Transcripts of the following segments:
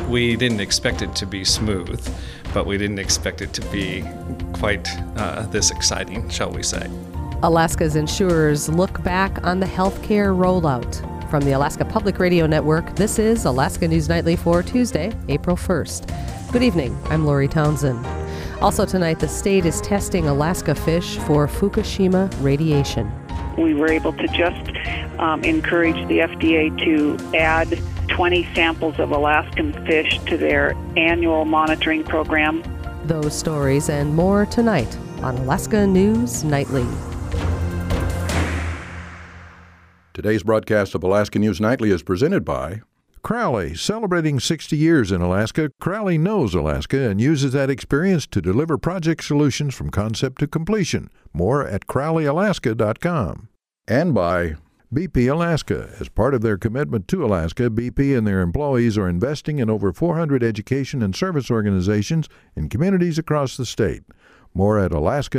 We didn't expect it to be smooth, but we didn't expect it to be quite this exciting, shall we say. Alaska's insurers look back on the healthcare rollout. From the Alaska Public Radio Network, this is Alaska News Nightly for Tuesday, April 1st. Good evening, I'm Lori Townsend. Also tonight, the state is testing Alaska fish for Fukushima radiation. We were able to just encourage the FDA to add 20 samples of Alaskan fish to their annual monitoring program. Those stories and more tonight on Alaska News Nightly. Today's broadcast of Alaska News Nightly is presented by Crowley. Celebrating 60 years in Alaska, Crowley knows Alaska and uses that experience to deliver project solutions from concept to completion. More at crowleyalaska.com. And by BP Alaska. As part of their commitment to Alaska, BP and their employees are investing in over 400 education and service organizations in communities across the state. More at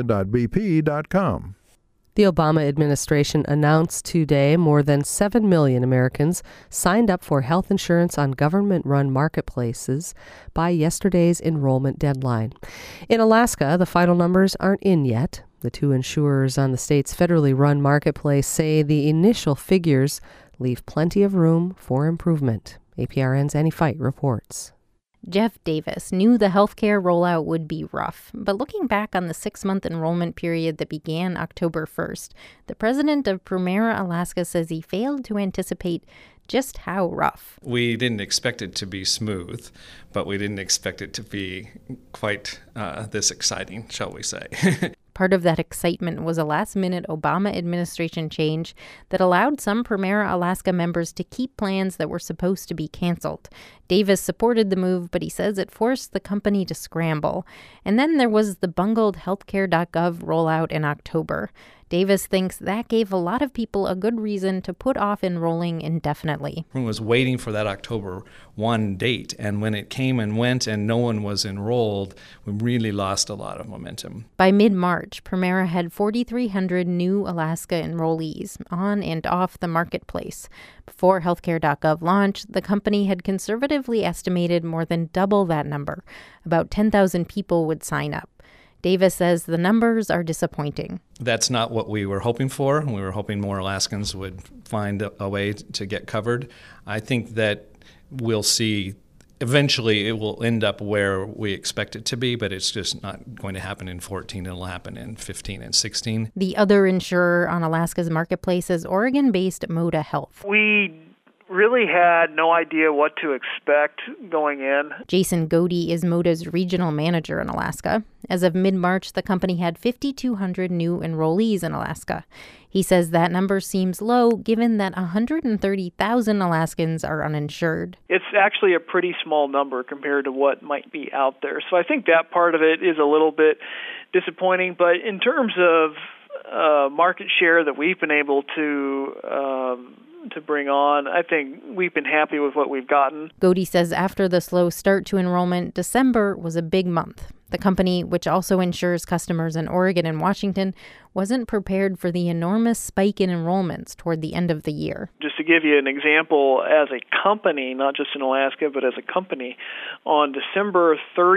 alaska.bp.com. The Obama administration announced today more than 7 million Americans signed up for health insurance on government-run marketplaces by yesterday's enrollment deadline. In Alaska, the final numbers aren't in yet. The two insurers on the state's federally run marketplace say the initial figures leave plenty of room for improvement. APRN's Annie Fight reports. Jeff Davis knew the healthcare rollout would be rough, but looking back on the 6-month enrollment period that began October 1st, the president of Premera Alaska says he failed to anticipate just how rough. We didn't expect it to be smooth, but we didn't expect it to be quite this exciting, shall we say. Part of that excitement was a last-minute Obama administration change that allowed some Premera Alaska members to keep plans that were supposed to be canceled. Davis supported the move, but he says it forced the company to scramble. And then there was the bungled healthcare.gov rollout in October. Davis thinks that gave a lot of people a good reason to put off enrolling indefinitely. Everyone was waiting for that October 1 date, and when it came and went and no one was enrolled, we really lost a lot of momentum. By mid-March, Premera had 4,300 new Alaska enrollees on and off the marketplace. Before healthcare.gov launched, the company had conservatively estimated more than double that number. About 10,000 people would sign up. Davis says the numbers are disappointing. That's not what we were hoping for. We were hoping more Alaskans would find a way to get covered. I think that we'll see eventually it will end up where we expect it to be, but it's just not going to happen in 14. It'll happen in 15 and 16. The other insurer on Alaska's marketplace is Oregon-based Moda Health. We really had no idea what to expect going in. Jason Godey is Moda's regional manager in Alaska. As of mid-March, the company had 5,200 new enrollees in Alaska. He says that number seems low given that 130,000 Alaskans are uninsured. It's actually a pretty small number compared to what might be out there. So I think that part of it is a little bit disappointing. But in terms of market share that we've been able to bring on, I think we've been happy with what we've gotten. Godey says after the slow start to enrollment, December was a big month. The company, which also insures customers in Oregon and Washington, wasn't prepared for the enormous spike in enrollments toward the end of the year. Just to give you an example, as a company, not just in Alaska, but as a company, on December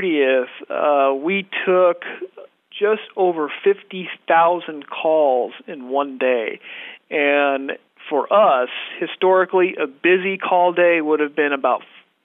30th, we took just over 50,000 calls in one day. And for us, historically, a busy call day would have been about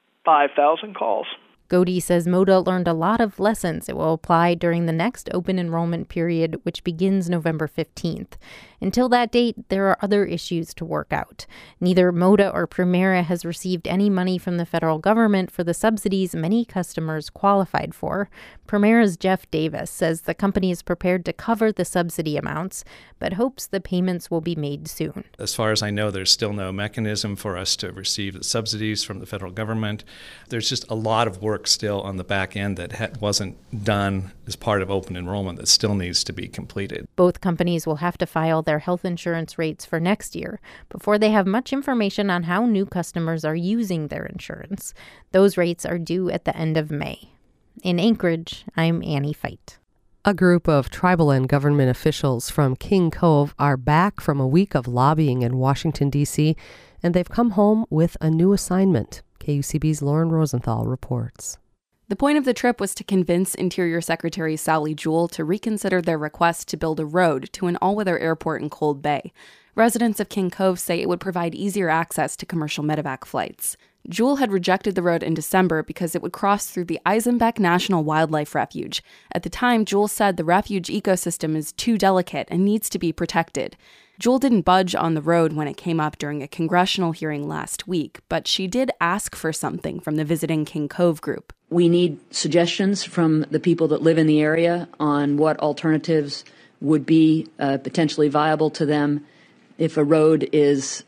5,000 calls. Godey says Moda learned a lot of lessons it will apply during the next open enrollment period, which begins November 15th. Until that date, there are other issues to work out. Neither Moda or Premera has received any money from the federal government for the subsidies many customers qualified for. Premera's Jeff Davis says the company is prepared to cover the subsidy amounts, but hopes the payments will be made soon. As far as I know, there's still no mechanism for us to receive the subsidies from the federal government. There's just a lot of work still on the back end that wasn't done as part of open enrollment that still needs to be completed. Both companies will have to file their health insurance rates for next year before they have much information on how new customers are using their insurance. Those rates are due at the end of May. In Anchorage, I'm Annie Fight. A group of tribal and government officials from King Cove are back from a week of lobbying in Washington, D.C., and they've come home with a new assignment. KUCB's Lauren Rosenthal reports. The point of the trip was to convince Interior Secretary Sally Jewell to reconsider their request to build a road to an all-weather airport in Cold Bay. Residents of King Cove say it would provide easier access to commercial medevac flights. Jewell had rejected the road in December because it would cross through the Eisenbeck National Wildlife Refuge. At the time, Jewell said the refuge ecosystem is too delicate and needs to be protected. Jewell didn't budge on the road when it came up during a congressional hearing last week, but she did ask for something from the Visiting King Cove group. We need suggestions from the people that live in the area on what alternatives would be potentially viable to them if a road does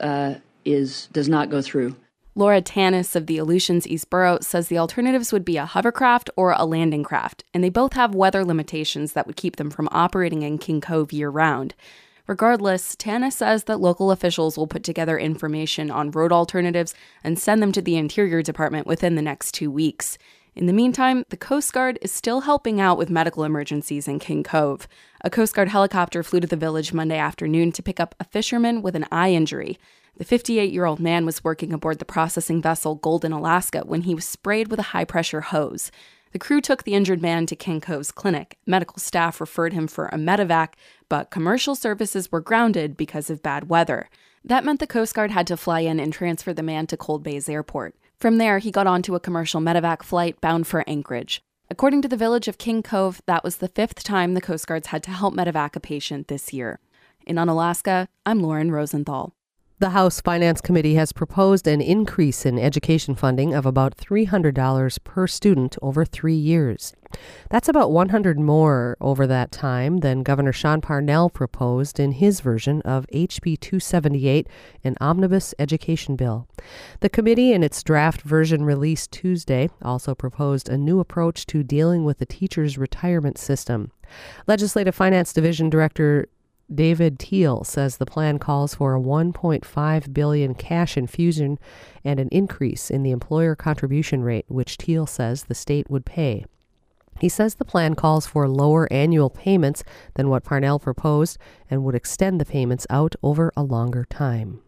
not go through. Laura Tanis of the Aleutians East Borough says the alternatives would be a hovercraft or a landing craft, and they both have weather limitations that would keep them from operating in King Cove year-round. Regardless, Tanis says that local officials will put together information on road alternatives and send them to the Interior Department within the next 2 weeks. In the meantime, the Coast Guard is still helping out with medical emergencies in King Cove. A Coast Guard helicopter flew to the village Monday afternoon to pick up a fisherman with an eye injury. The 58-year-old man was working aboard the processing vessel Golden Alaska when he was sprayed with a high-pressure hose. The crew took the injured man to King Cove's clinic. Medical staff referred him for a medevac, but commercial services were grounded because of bad weather. That meant the Coast Guard had to fly in and transfer the man to Cold Bay's airport. From there, he got onto a commercial medevac flight bound for Anchorage. According to the village of King Cove, that was the 5th time the Coast Guards had to help medevac a patient this year. In Unalaska, I'm Lauren Rosenthal. The House Finance Committee has proposed an increase in education funding of about $300 per student over 3 years. That's about $100 more over that time than Governor Sean Parnell proposed in his version of HB 278, an omnibus education bill. The committee, in its draft version released Tuesday, also proposed a new approach to dealing with the teachers' retirement system. Legislative Finance Division Director David Teal says the plan calls for a $1.5 billion cash infusion and an increase in the employer contribution rate, which Teal says the state would pay. He says the plan calls for lower annual payments than what Parnell proposed and would extend the payments out over a longer time.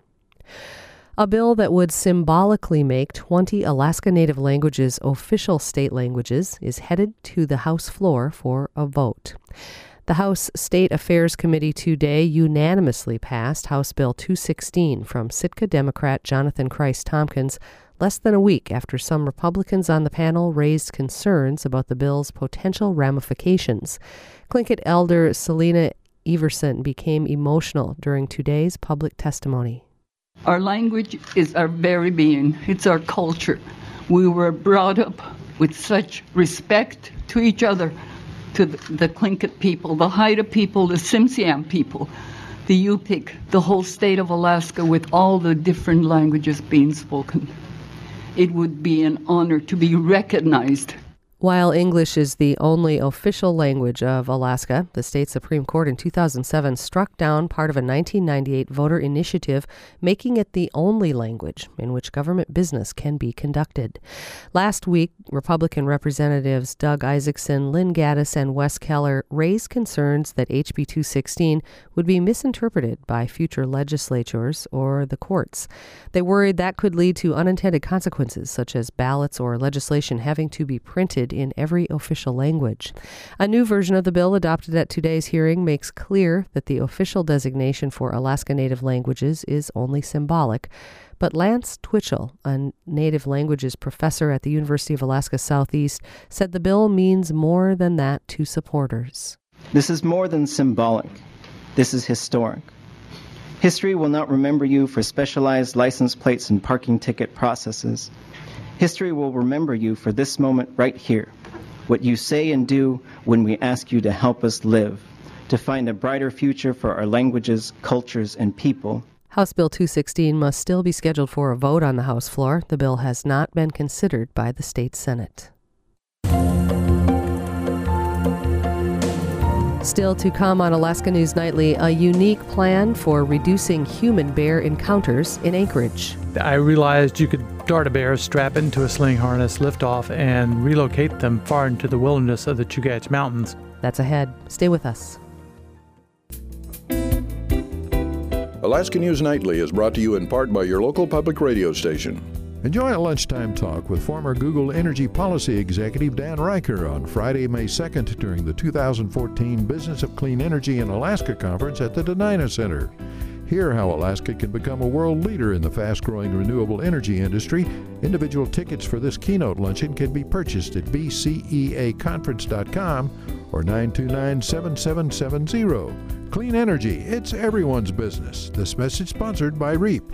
A bill that would symbolically make 20 Alaska Native languages official state languages is headed to the House floor for a vote. The House State Affairs Committee today unanimously passed House Bill 216 from Sitka Democrat Jonathan Christ Tompkins less than a week after some Republicans on the panel raised concerns about the bill's potential ramifications. Tlingit elder Selena Everson became emotional during today's public testimony. Our language is our very being. It's our culture. We were brought up with such respect to each other, to the Tlingit people, the Haida people, the Tsimshian people, the Yupik, the whole state of Alaska with all the different languages being spoken. It would be an honor to be recognized. While English is the only official language of Alaska, the state Supreme Court in 2007 struck down part of a 1998 voter initiative, making it the only language in which government business can be conducted. Last week, Republican Representatives Doug Isaacson, Lynn Gaddis, and Wes Keller raised concerns that HB 216 would be misinterpreted by future legislatures or the courts. They worried that could lead to unintended consequences, such as ballots or legislation having to be printed in every official language. A new version of the bill adopted at today's hearing makes clear that the official designation for Alaska Native languages is only symbolic. But Lance Twitchell, a Native languages professor at the University of Alaska Southeast, said the bill means more than that to supporters. This is more than symbolic. This is historic. History will not remember you for specialized license plates and parking ticket processes. History will remember you for this moment right here, what you say and do when we ask you to help us live, to find a brighter future for our languages, cultures, and people. House Bill 216 must still be scheduled for a vote on the House floor. The bill has not been considered by the state Senate. Still to come on Alaska News Nightly, a unique plan for reducing human-bear encounters in Anchorage. I realized you could dart a bear, strap it into a sling harness, lift off, and relocate them far into the wilderness of the Chugach Mountains. That's ahead. Stay with us. Alaska News Nightly is brought to you in part by your local public radio station. Enjoy a lunchtime talk with former Google Energy Policy Executive Dan Riker on Friday, May 2nd during the 2014 Business of Clean Energy in Alaska Conference at the Denina Center. Hear how Alaska can become a world leader in the fast-growing renewable energy industry. Individual tickets for this keynote luncheon can be purchased at bceaconference.com or 929-7770. Clean energy, it's everyone's business. This message sponsored by REAP.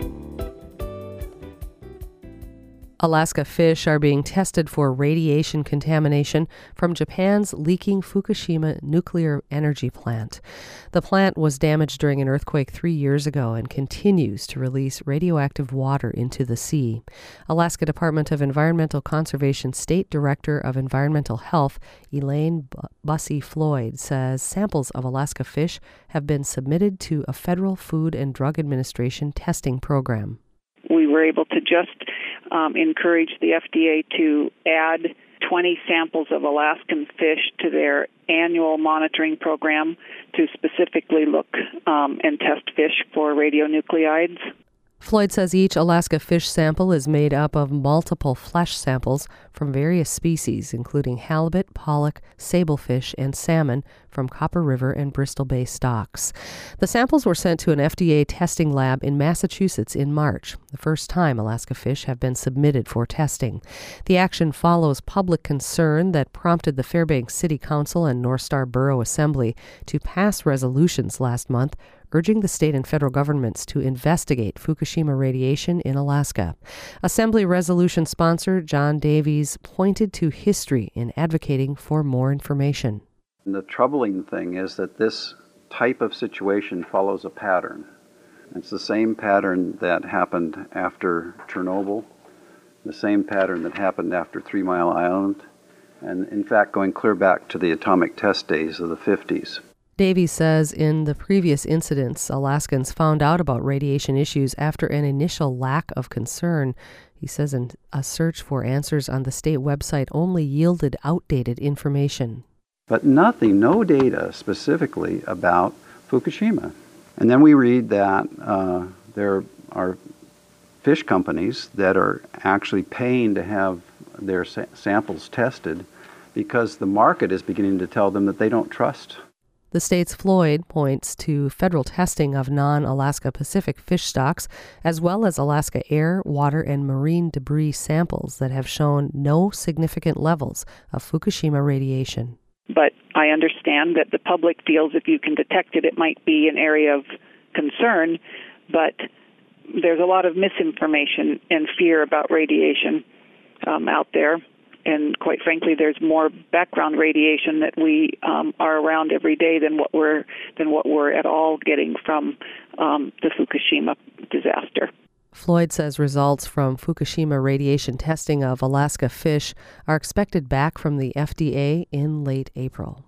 Alaska fish are being tested for radiation contamination from Japan's leaking Fukushima nuclear energy plant. The plant was damaged during an earthquake 3 years ago and continues to release radioactive water into the sea. Alaska Department of Environmental Conservation State Director of Environmental Health, Elaine Bussey-Floyd, says samples of Alaska fish have been submitted to a Federal Food and Drug Administration testing program. We were able to just encourage the FDA to add 20 samples of Alaskan fish to their annual monitoring program to specifically look and test fish for radionuclides. Floyd says each Alaska fish sample is made up of multiple flesh samples from various species, including halibut, pollock, sablefish, and salmon from Copper River and Bristol Bay stocks. The samples were sent to an FDA testing lab in Massachusetts in March, the first time Alaska fish have been submitted for testing. The action follows public concern that prompted the Fairbanks City Council and North Star Borough Assembly to pass resolutions last month urging the state and federal governments to investigate Fukushima radiation in Alaska. Assembly resolution sponsor John Davies pointed to history in advocating for more information. And the troubling thing is that this type of situation follows a pattern. It's the same pattern that happened after Chernobyl, the same pattern that happened after 3 Mile Island, and in fact going clear back to the atomic test days of the 50s. Davies says in the previous incidents, Alaskans found out about radiation issues after an initial lack of concern. He says a search for answers on the state website only yielded outdated information. But nothing, no data specifically about Fukushima. And then we read that there are fish companies that are actually paying to have their samples tested because the market is beginning to tell them that they don't trust. The state's Floyd points to federal testing of non-Alaska Pacific fish stocks, as well as Alaska air, water, and marine debris samples that have shown no significant levels of Fukushima radiation. But I understand that the public feels if you can detect it, it might be an area of concern, but there's a lot of misinformation and fear about radiation out there. And quite frankly, there's more background radiation that we are around every day than what we're at all getting from the Fukushima disaster. Floyd says results from Fukushima radiation testing of Alaska fish are expected back from the FDA in late April.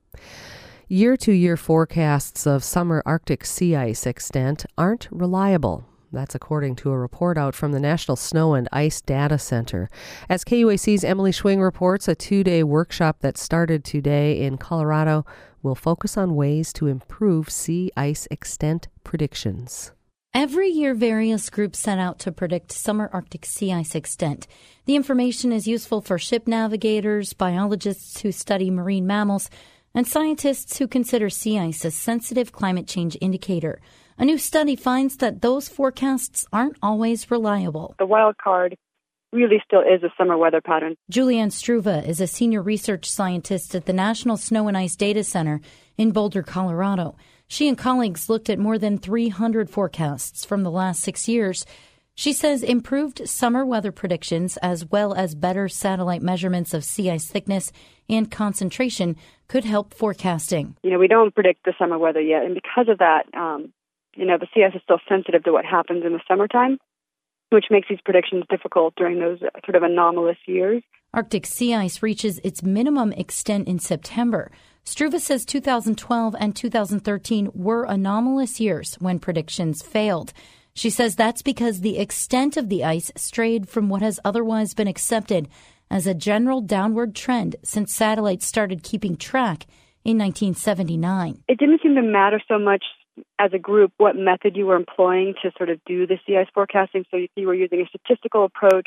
Year-to-year forecasts of summer Arctic sea ice extent aren't reliable. That's according to a report out from the National Snow and Ice Data Center. As KUAC's Emily Schwing reports, a 2-day workshop that started today in Colorado will focus on ways to improve sea ice extent predictions. Every year, various groups set out to predict summer Arctic sea ice extent. The information is useful for ship navigators, biologists who study marine mammals, and scientists who consider sea ice a sensitive climate change indicator. A new study finds that those forecasts aren't always reliable. The wild card really still is a summer weather pattern. Julianne Struve is a senior research scientist at the National Snow and Ice Data Center in Boulder, Colorado. She and colleagues looked at more than 300 forecasts from the last 6 years. She says improved summer weather predictions, as well as better satellite measurements of sea ice thickness and concentration, could help forecasting. We don't predict the summer weather yet, and because of that, the sea ice is still sensitive to what happens in the summertime, which makes these predictions difficult during those sort of anomalous years. Arctic sea ice reaches its minimum extent in September. Struve says 2012 and 2013 were anomalous years when predictions failed. She says that's because the extent of the ice strayed from what has otherwise been accepted as a general downward trend since satellites started keeping track in 1979. It didn't seem to matter so much as a group, what method you were employing to sort of do the sea ice forecasting. So if you were using a statistical approach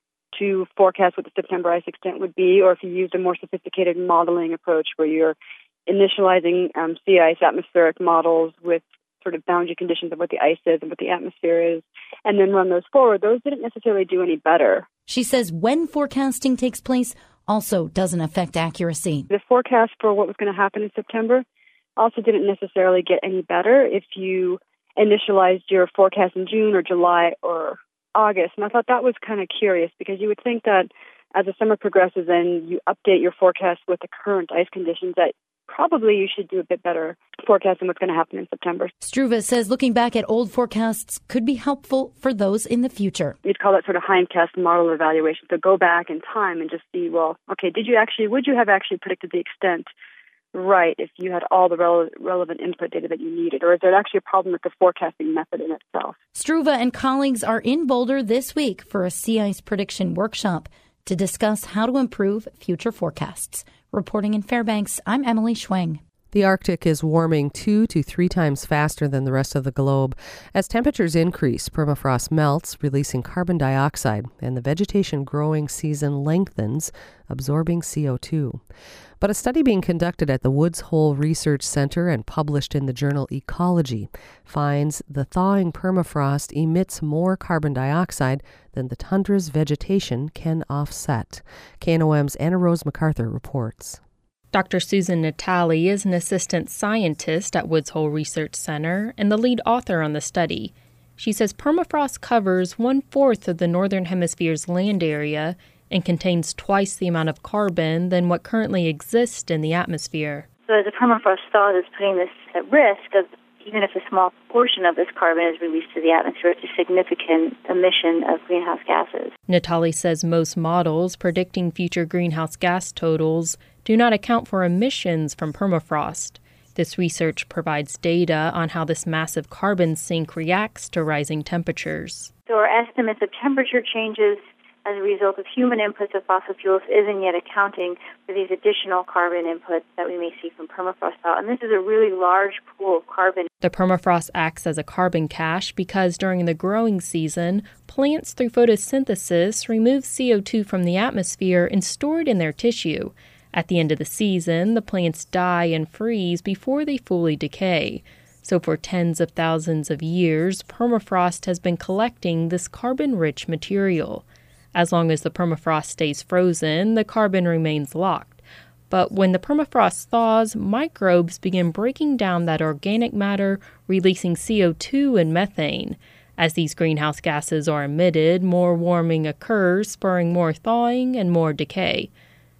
to forecast what the September ice extent would be, or if you used a more sophisticated modeling approach where you're initializing sea ice atmospheric models with sort of boundary conditions of what the ice is and what the atmosphere is, and then run those forward, those didn't necessarily do any better. She says when forecasting takes place also doesn't affect accuracy. The forecast for what was going to happen in September also didn't necessarily get any better if you initialized your forecast in June or July or August. And I thought that was kind of curious, because you would think that as the summer progresses and you update your forecast with the current ice conditions, that probably you should do a bit better forecasting what's going to happen in September. Struve says looking back at old forecasts could be helpful for those in the future. You'd call that sort of hindcast model evaluation. So go back in time and just see, well, okay, would you have actually predicted the extent right if you had all the relevant input data that you needed? Or is there actually a problem with the forecasting method in itself? Struve and colleagues are in Boulder this week for a sea ice prediction workshop to discuss how to improve future forecasts. Reporting in Fairbanks, I'm Emily Schweng. The Arctic is warming 2 to 3 times faster than the rest of the globe. As temperatures increase, permafrost melts, releasing carbon dioxide, and the vegetation growing season lengthens, absorbing CO2. But a study being conducted at the Woods Hole Research Center and published in the journal Ecology finds the thawing permafrost emits more carbon dioxide than the tundra's vegetation can offset. KNOM's Anna Rose MacArthur reports. Dr. Susan Natali is an assistant scientist at Woods Hole Research Center and the lead author on the study. She says permafrost covers 1/4 of the Northern Hemisphere's land area and contains twice the amount of carbon than what currently exists in the atmosphere. So as the permafrost thaws, it's putting this at risk of, even if a small portion of this carbon is released to the atmosphere, it's a significant emission of greenhouse gases. Natali says most models predicting future greenhouse gas totals do not account for emissions from permafrost. This research provides data on how this massive carbon sink reacts to rising temperatures. So our estimates of temperature changes as a result of human inputs of fossil fuels isn't yet accounting for these additional carbon inputs that we may see from permafrost thaw. And this is a really large pool of carbon. The permafrost acts as a carbon cache because during the growing season, plants through photosynthesis remove CO2 from the atmosphere and store it in their tissue. At the end of the season, the plants die and freeze before they fully decay. So for tens of thousands of years, permafrost has been collecting this carbon-rich material. As long as the permafrost stays frozen, the carbon remains locked. But when the permafrost thaws, microbes begin breaking down that organic matter, releasing CO2 and methane. As these greenhouse gases are emitted, more warming occurs, spurring more thawing and more decay.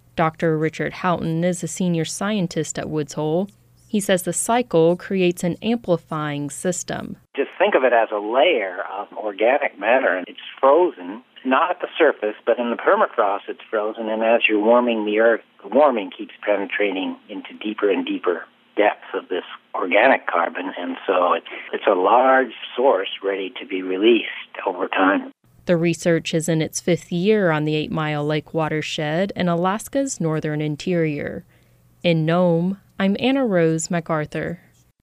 Dr. Richard Houghton is a senior scientist at Woods Hole. He says the cycle creates an amplifying system. Just think of it as a layer of organic matter, and it's frozen, not at the surface, but in the permafrost it's frozen, and as you're warming the earth, the warming keeps penetrating into deeper and deeper depths of this organic carbon, and so it's a large source ready to be released over time. The research is in its 5th year on the 8 Mile Lake watershed in Alaska's northern interior. In Nome, I'm Anna Rose MacArthur.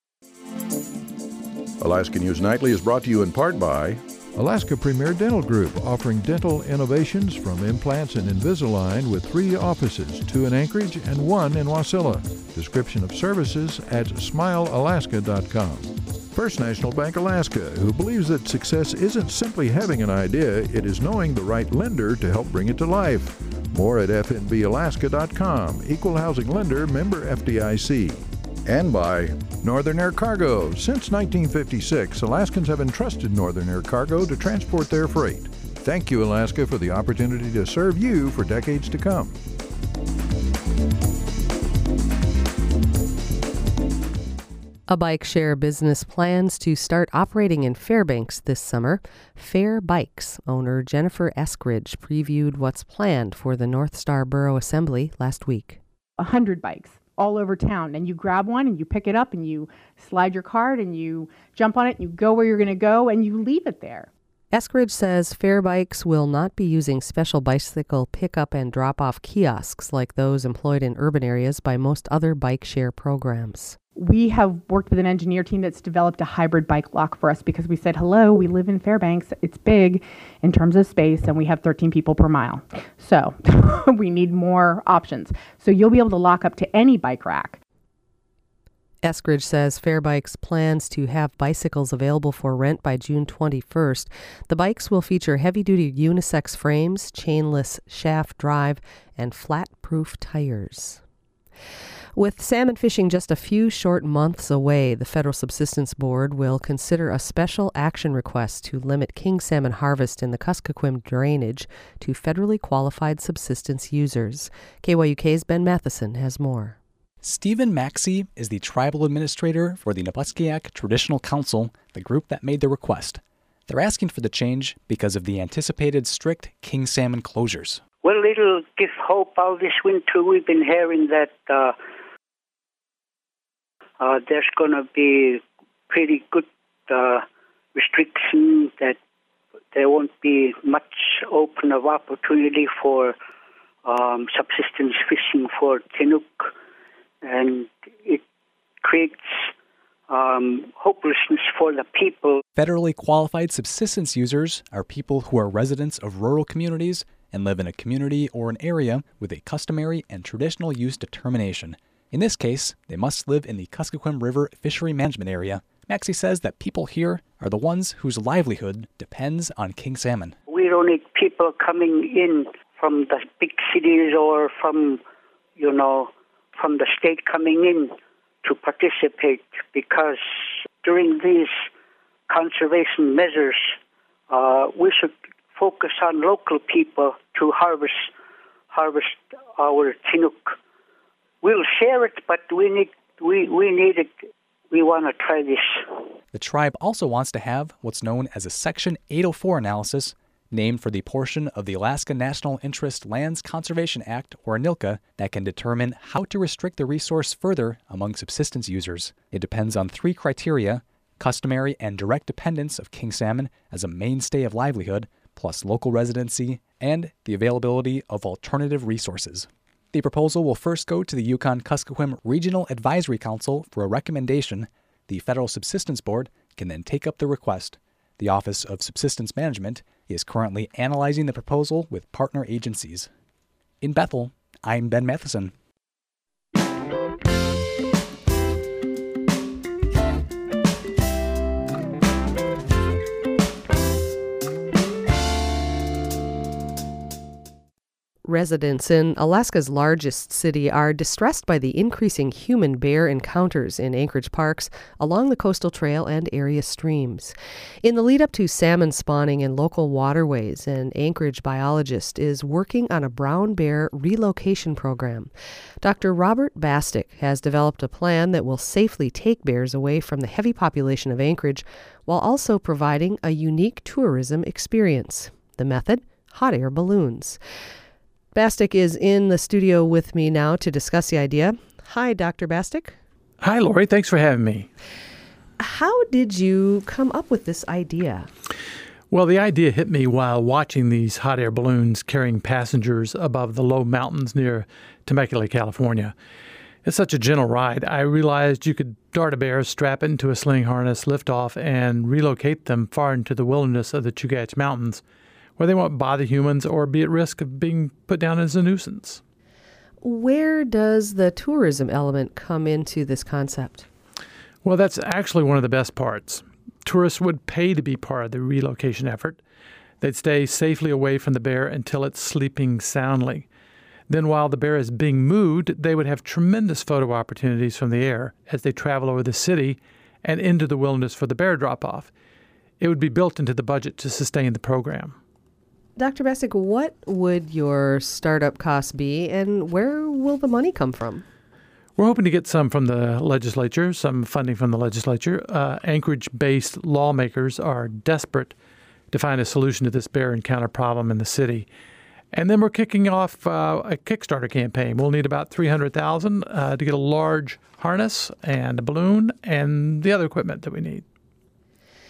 Alaska News Nightly is brought to you in part by Alaska Premier Dental Group, offering dental innovations from implants and Invisalign with 3 offices, 2 in Anchorage and 1 in Wasilla. Description of services at smilealaska.com. First National Bank Alaska, who believes that success isn't simply having an idea, it is knowing the right lender to help bring it to life. More at fnbalaska.com. Equal housing lender, member FDIC. And by Northern Air Cargo. Since 1956, Alaskans have entrusted Northern Air Cargo to transport their freight. Thank you, Alaska, for the opportunity to serve you for decades to come. A bike share business plans to start operating in Fairbanks this summer. Fair Bikes owner Jennifer Eskridge previewed what's planned for the North Star Borough Assembly last week. 100 bikes all over town, and you grab one and you pick it up and you slide your card and you jump on it and you go where you're going to go and you leave it there. Eskridge says Fair Bikes will not be using special bicycle pickup and drop-off kiosks like those employed in urban areas by most other bike share programs. We have worked with an engineer team that's developed a hybrid bike lock for us because we said, hello, we live in Fairbanks. It's big in terms of space, and we have 13 people per mile. So we need more options. So you'll be able to lock up to any bike rack. Eskridge says Fair Bikes plans to have bicycles available for rent by June 21st. The bikes will feature heavy-duty unisex frames, chainless shaft drive, and flat-proof tires. With salmon fishing just a few short months away, the Federal Subsistence Board will consider a special action request to limit king salmon harvest in the Kuskokwim drainage to federally qualified subsistence users. KYUK's Ben Matheson has more. Stephen Maxey is the tribal administrator for the Napaskiak Traditional Council, the group that made the request. They're asking for the change because of the anticipated strict king salmon closures. Well, it'll give hope. All this winter we've been hearing that there's going to be pretty good restriction, that there won't be much open of opportunity for subsistence fishing for Chinook. And it creates hopelessness for the people. Federally qualified subsistence users are people who are residents of rural communities and live in a community or an area with a customary and traditional use determination. In this case, they must live in the Kuskokwim River Fishery Management Area. Maxey says that people here are the ones whose livelihood depends on king salmon. We don't need people coming in from the big cities or from the state coming in to participate, because during these conservation measures, we should focus on local people to harvest our Chinook. We'll share it, but we need it. We want to try this. The tribe also wants to have what's known as a Section 804 analysis, named for the portion of the Alaska National Interest Lands Conservation Act, or ANILCA, that can determine how to restrict the resource further among subsistence users. It depends on 3 criteria: customary and direct dependence of king salmon as a mainstay of livelihood, plus local residency, and the availability of alternative resources. The proposal will first go to the Yukon-Kuskokwim Regional Advisory Council for a recommendation. The Federal Subsistence Board can then take up the request. The Office of Subsistence Management is currently analyzing the proposal with partner agencies. In Bethel, I'm Ben Matheson. Residents in Alaska's largest city are distressed by the increasing human-bear encounters in Anchorage parks, along the coastal trail and area streams. In the lead-up to salmon spawning in local waterways, an Anchorage biologist is working on a brown bear relocation program. Dr. Robert Bastick has developed a plan that will safely take bears away from the heavy population of Anchorage, while also providing a unique tourism experience. The method? Hot air balloons. Bastick is in the studio with me now to discuss the idea. Hi, Dr. Bastick. Hi, Lori. Thanks for having me. How did you come up with this idea? Well, the idea hit me while watching these hot air balloons carrying passengers above the low mountains near Temecula, California. It's such a gentle ride. I realized you could dart a bear, strap it into a sling harness, lift off, and relocate them far into the wilderness of the Chugach Mountains, where they won't bother humans or be at risk of being put down as a nuisance. Where does the tourism element come into this concept? Well, that's actually one of the best parts. Tourists would pay to be part of the relocation effort. They'd stay safely away from the bear until it's sleeping soundly. Then while the bear is being moved, they would have tremendous photo opportunities from the air as they travel over the city and into the wilderness for the bear drop-off. It would be built into the budget to sustain the program. Dr. Bastick, what would your startup costs be, and where will the money come from? We're hoping to get some from the legislature, some funding from the legislature. Anchorage-based lawmakers are desperate to find a solution to this bear encounter problem in the city. And then we're kicking off a Kickstarter campaign. We'll need about $300,000 to get a large harness and a balloon and the other equipment that we need.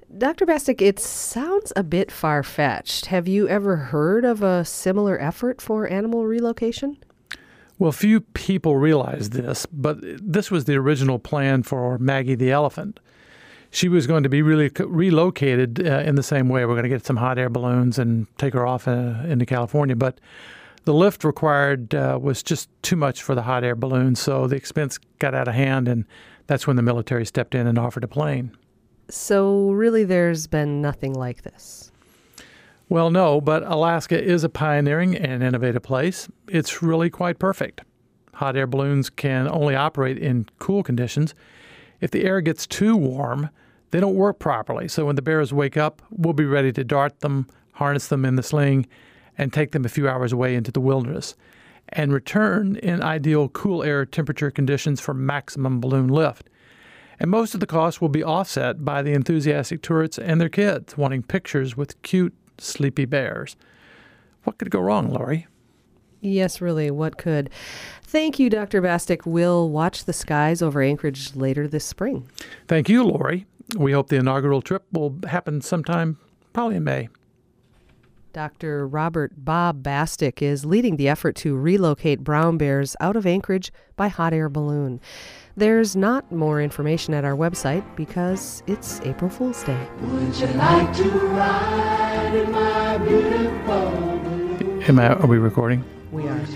Dr. Bastic, it sounds a bit far-fetched. Have you ever heard of a similar effort for animal relocation? Well, few people realize this, but this was the original plan for Maggie the elephant. She was going to be really relocated in the same way. We're going to get some hot air balloons and take her off into California. But the lift required was just too much for the hot air balloons, so the expense got out of hand, and that's when the military stepped in and offered a plane. So really there's been nothing like this? Well, no, but Alaska is a pioneering and innovative place. It's really quite perfect. Hot air balloons can only operate in cool conditions. If the air gets too warm, they don't work properly. So when the bears wake up, we'll be ready to dart them, harness them in the sling, and take them a few hours away into the wilderness, and return in ideal cool air temperature conditions for maximum balloon lift. And most of the cost will be offset by the enthusiastic tourists and their kids wanting pictures with cute, sleepy bears. What could go wrong, Lori? Yes, really, what could? Thank you, Dr. Bastic. We'll watch the skies over Anchorage later this spring. Thank you, Lori. We hope the inaugural trip will happen sometime, probably in May. Dr. Robert Bob Bastic is leading the effort to relocate brown bears out of Anchorage by hot air balloon. There's not more information at our website because it's April Fool's Day. Would you like to ride in my beautiful... Are we recording? We are.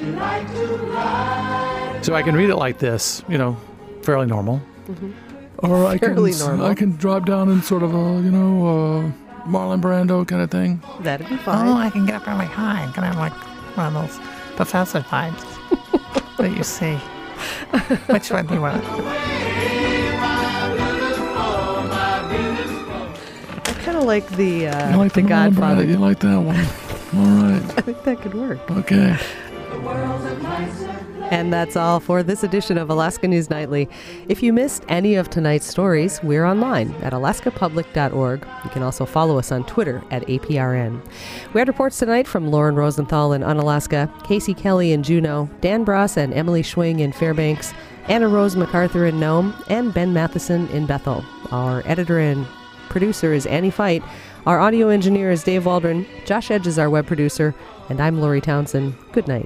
So I can read it like this, fairly normal. Mm-hmm. Or I Fairly can drop down in sort of a, Marlon Brando kind of thing. That'd be fine. Oh, I can get up really high. I'm kind of like one of those professor vibes that you see. Which one do you want? I kind of like the Godfather. You like that one? All right. I think that could work. Okay. And that's all for this edition of Alaska News Nightly. If you missed any of tonight's stories, we're online at alaskapublic.org. You can also follow us on Twitter at APRN. We had reports tonight from Lauren Rosenthal in Unalaska, Casey Kelly in Juneau, Dan Bross and Emily Schwing in Fairbanks, Anna Rose MacArthur in Nome, and Ben Matheson in Bethel. Our editor and producer is Annie Fight. Our audio engineer is Dave Waldron. Josh Edge is our web producer. And I'm Lori Townsend. Good night.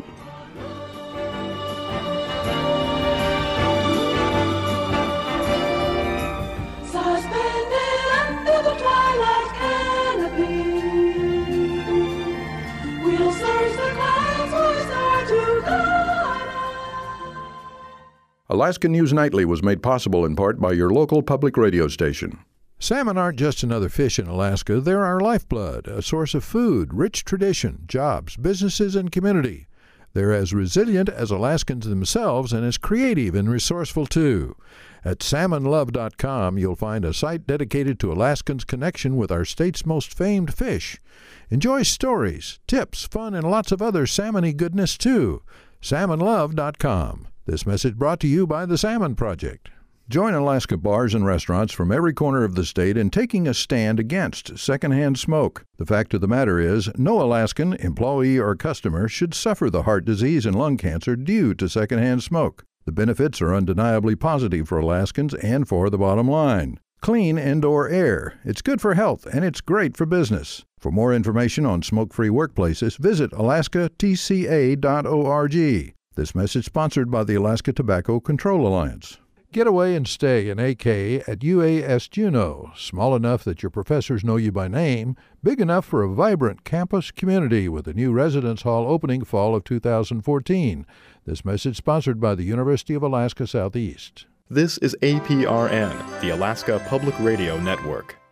Alaska News Nightly was made possible in part by your local public radio station. Salmon aren't just another fish in Alaska. They're our lifeblood, a source of food, rich tradition, jobs, businesses, and community. They're as resilient as Alaskans themselves and as creative and resourceful, too. At salmonlove.com, you'll find a site dedicated to Alaskans' connection with our state's most famed fish. Enjoy stories, tips, fun, and lots of other salmon-y goodness, too. salmonlove.com. This message brought to you by the Salmon Project. Join Alaska bars and restaurants from every corner of the state in taking a stand against secondhand smoke. The fact of the matter is, no Alaskan, employee, or customer should suffer the heart disease and lung cancer due to secondhand smoke. The benefits are undeniably positive for Alaskans and for the bottom line. Clean indoor air. It's good for health and it's great for business. For more information on smoke-free workplaces, visit alaskatca.org. This message sponsored by the Alaska Tobacco Control Alliance. Get away and stay in AK at UAS Juneau, small enough that your professors know you by name, big enough for a vibrant campus community with a new residence hall opening fall of 2014. This message sponsored by the University of Alaska Southeast. This is APRN, the Alaska Public Radio Network.